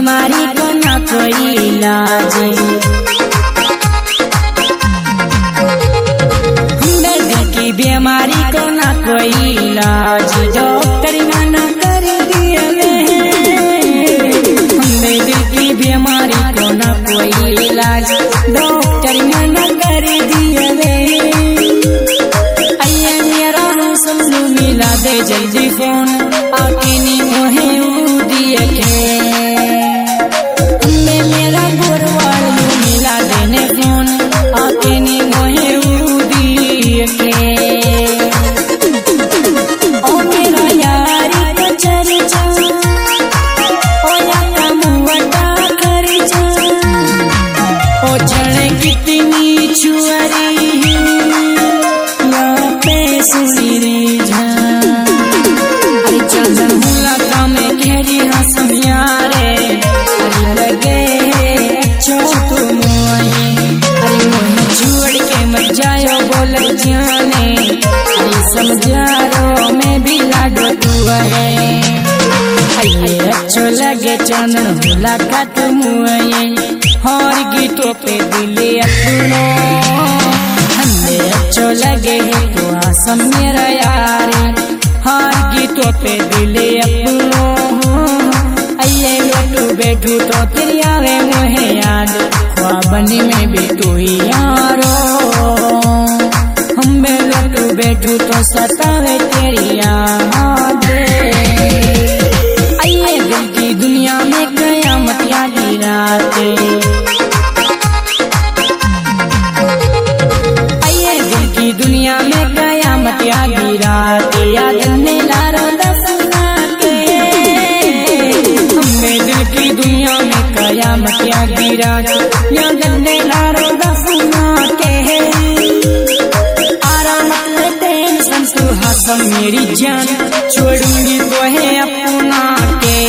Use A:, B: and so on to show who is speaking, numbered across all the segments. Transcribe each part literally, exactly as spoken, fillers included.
A: बीमारी को ना कोई इलाज, हमदर्द की बीमारी को ना कोई इलाज, डॉक्टर मना कर दिए हमदर्द की बीमारी को ना कोई इलाज, डॉक्टर मना कर दिए अये मेरा समझू मिला दे जल्दी फोन आके नी मोहे दिए के मेरा गोरवाल मिला देने फोन आके नी मोहे दिए के ओ मेरा यारी का चर्चा ओ या मुवटा कर जा ओ जड़े कितनी चुअरी या पैसे सिरे जा अरे चंदन मुलाका में घेरी हंसम यारे अरे लगे अच्छो तुम अरे मोह छोड़ के मत जायो बोल जाने अरे समझारो मैं भी लाडो तू है अरे अच्छो लगे चंदन मुलाका तुम और गीतों पे दिले अपनो हमें अच्छो लगे तो आसम मेरा यार हर गीतों पे दिले अपनो अये लोटू बैठू तो तेरी आवे मुहे याद ख्वाबनी में भी तू ही यारो हम बे लोटू बैठू तो सतावे तेरी याद अये दिल की दुनिया में कयामत यादी राते अये दिल की दुनिया में कयामत यादी राते याद ने लारो दफना के हमें दिल की दुनिया में कयामत यादी राते याद ने लारो दफना के आराम ले टेंशन तू हंसम मेरी जान छोड़ूंगी तो है अपना के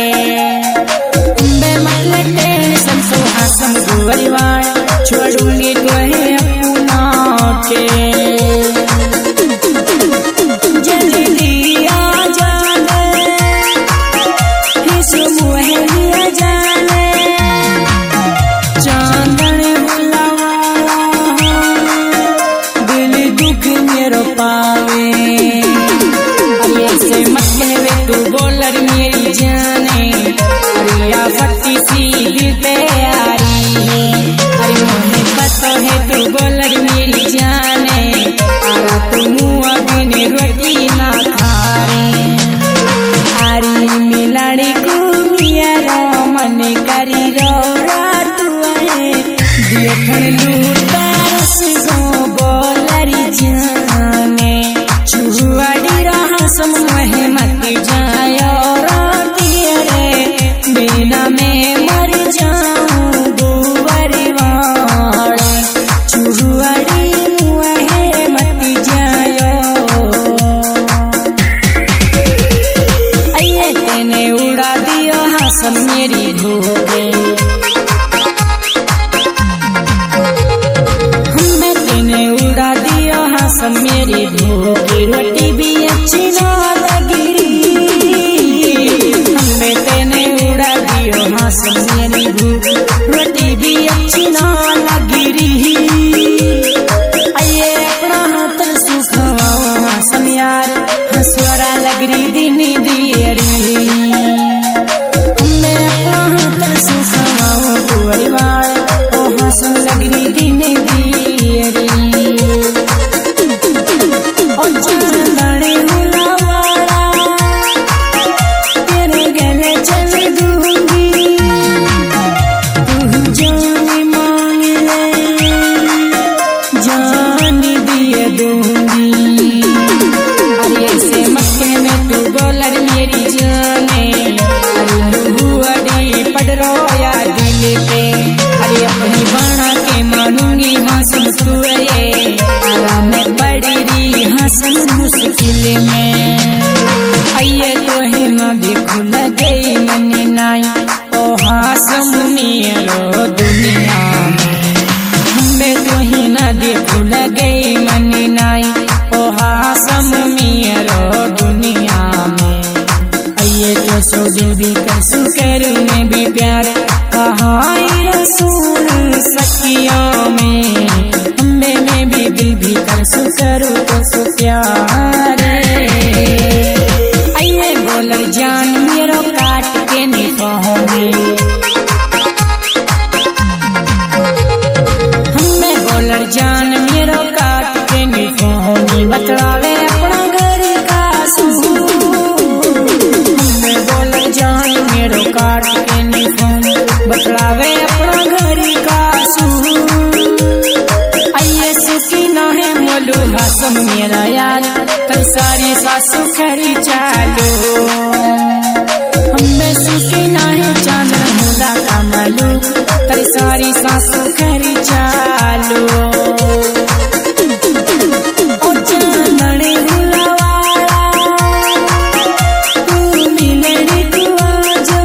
A: बेमतलब टेंशन तू हंसम परिवार छोड़ूंगी तो है अपना के जल्दी आ जाने इस मुहे लिया जाने चांदन बुलावा दिल दुख मेरो पावे अरे ऐसे मत कहवे तू बोलर मेरी जाने अरे या फटी सी दिल पे यारी अरे मोहे पता है तू बोलर मेरी जाने आरा तू मुआ बिन रोटी ना खारे आरी मिलाड़ी को मिया मन करी रो रात है देखन लूटा रसगो बोलरी जाने छुआड़ी रहा सम मोहे मत जायो राती रे बिना में मर जाऊं दुवरी वाले छुआड़ी मुहे मत जायो अये तेने उड़ा दियो हंसम मेरी धोगे हमें तेने उड़ा दियो हंसम मेरी धोगे रोटी भी अच्छी ना लगी हमें तेने उड़ा दियो हंसम मेरी धोगे रोटी भी अच्छी ना लगी अये अपना हाथ सुखवाओ हंसम यार हंसवारा लग रही दिन दियरी हमें अपना हाथ सुखवाओ परिवार ओ हंसम लग रही दिन दियरी ओ चंदने मुलावाड़ा तेरे गले चल दूंगी तू जान मांग ले जान दिए दूंगी अरे ऐसे मक्के में तू बोलर मेरी जाने अरे लुहुआड़ी पड़ रो या दिल पे अरे अपनी बाणा के मानूंगी हंसम तू ये आराम में पड़ी रही हंसन मुश्किल में अये तो ही न देखो लगे मन नाई ओ हंसम नियरो दुनिया में हमें तो ही न देखो लगे मन नाई ओ हंसम नियरो दुनिया में अये तो सो दिल भी करसू करूँ मैं भी प्यार कहाई रसूल सखियों में हमें मैं भी दिल भी करसू करूँ तो सो प्यार आइए बोलर जान मेरो काट के नहीं पाओगे हमें बोलर जान मेरो काट के नहीं पाओगे बतलावे अपना घर का हमें बोलर जान मेरो काट के नहीं पाओगे बतलावे अपना घर का आइए सुखी ना है मोलू हासम मेरा यार कल सारी सासू खरी चालो हमें सुखी ना है चांद मुदा का मालूक कल सारी सासू खरी चालो ओ चांदनी हुलावाला तू मिलने को आजो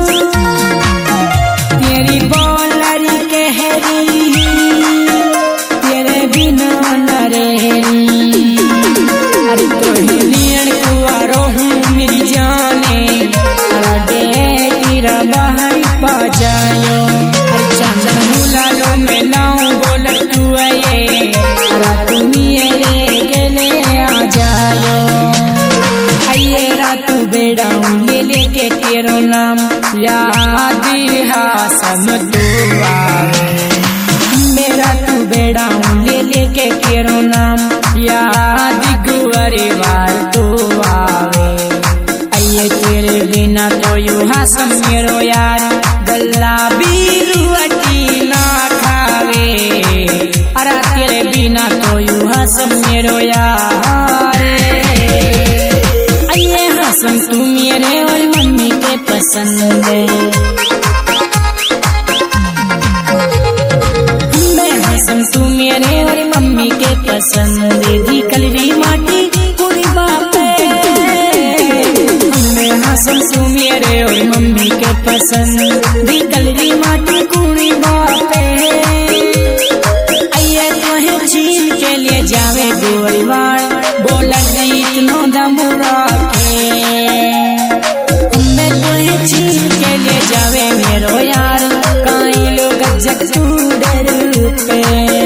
A: तेरी बोलरी कहरी तेरे बिना न रहनी अरे तो हिलियन कुआरो हूँ मेरी जाने अरे तेरा बाहर पा जायो अरे चांदन हुलालो मैं लाऊं बोल तू आये अरे तुम ये गले आ जायो आइए रातू बेड़ा ले लेके तेरो नाम याद हासम तू आवे मेरा तू बेड़ा ले लेके तेरो नाम याद गुअरे वार तू आवे आइए तेरे बिना तो यू हासम मेरो यार गल्ला बीरुअटी ना खावे अरे तेरे बिना तो यू हासम मेरो यार आइए हासम तू मेरे और मम्मी के पसंद है तू मेरे और मम्मी के पसंद दी कलरी माटी पूरी बापे मैं हसन तू मेरे और मम्मी के पसंद दी कलरी माटी पूरी बापे आइए तो चीन के लिए जावे गोलवाड़ बोला नहीं इतनो दमुरा मैं तो चीन के लिए जावे मेरो यार काई लोग जग तू डर पे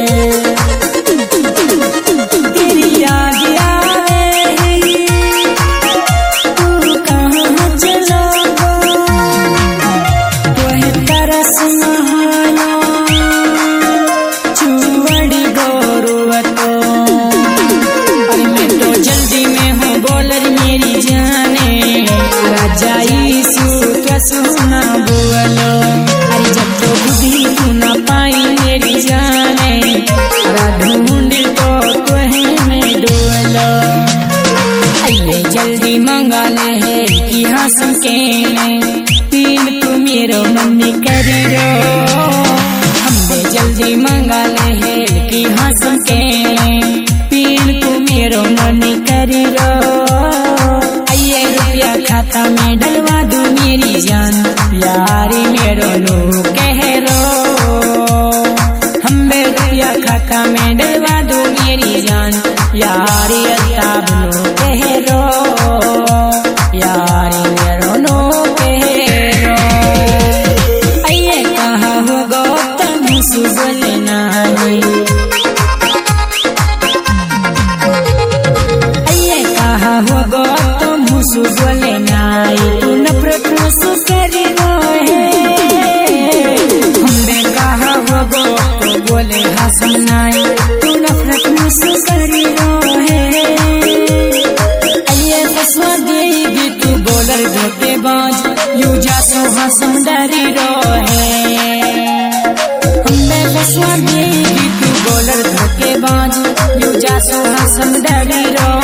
A: सुना बोलो अरे जब तो बुद्धि तू ना पाई मेरी जाने ढूंढ तो तुम्हें में डोलो अरे जल्दी मंगा ले है कि हासम के तीन तू मेरो मम्मी करी रो हमें जल्दी मंगा ले है कि हासम के तीन तू मेरो मम्मी करी रो आइए रुपया खाता में डलवा दूं मेरी जान यारी मेरो लो कह रो हमें रुपया खाता में डलवा दूं मेरी जान यारी अल्ताब लो कह रो यारी मेरो लो कह रो आइए कहा हो गौतम सुबल नाई आइए कहा हो गौतम सुबल नाई तू नफरत मुझसे करी रोहे हमने कहा वो गो तो बोले हासम नाई तू नफरत मुझसे करी रोहे आइए फसवा देगी तू बोलर धोखेबाज यू जासो हासम डरी रोहे हमने फसवा देगी तू बोलर धोखेबाज यू जासो हासम डरी रोहे